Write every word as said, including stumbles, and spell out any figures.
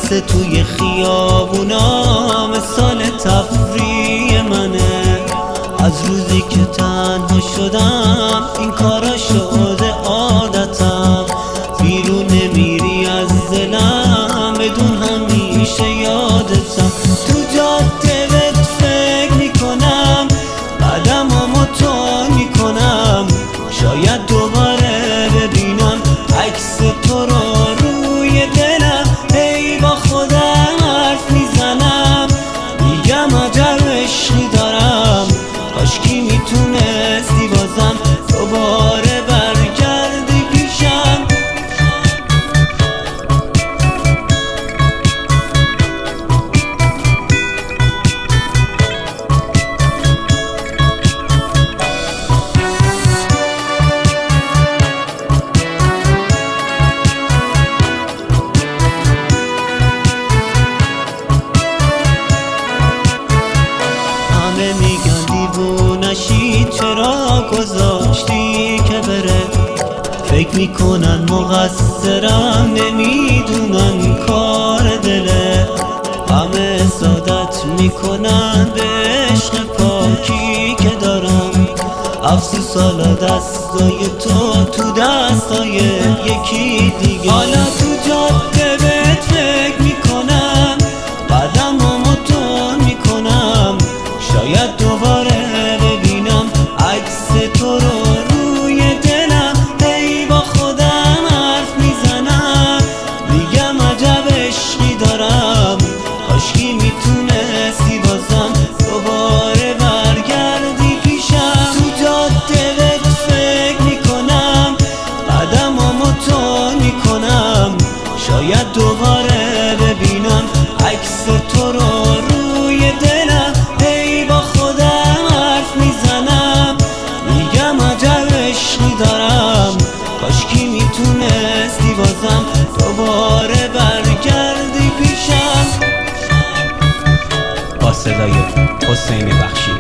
توی خیابونا مثال تفریح منه. از روزی که تنها شدم این کارا شده عادتم. بیرون نمیری از دلم بدون همیشه یادتم. تو جاده بهت فکر میکنم بعدم همو تو میکنم. شاید دوباره ببینم عکس تو رو روی دلم. هی با خودم حرف میزنم میگم عجب عشقی دارم. کاشکی میتونستی بازم دوباره برگردی پیشم. همه میگن دیوونشی چرا گذاشتی که بره. فکر میکنن مقصرم نمیدونن کار دله. همه سادت میکنن به عشق پاکی که دارم. افسوس حالا دستای تو تو دستای یکی دیگه. حالا تو جاده بهت فکر میکنم بعدم همو تو میکنم. شاید دوباره ببینم عکس تو رو روی دلم. هی با خودم حرف میزنم میگم عجب عشقی دارم. کاشکی میتونستی بازم دوباره برگردی پیشم. تو جاده بهت فکر میکنم بعدم همو تو میکنم. شاید دوباره ببینم عکس تو رو روی دلم. هی با خودم حرف میزنم میگم عجب عشقی دارم. کاشکی میتونستی بازم دوباره برگردی پیشم. با صدای حسین بخشی.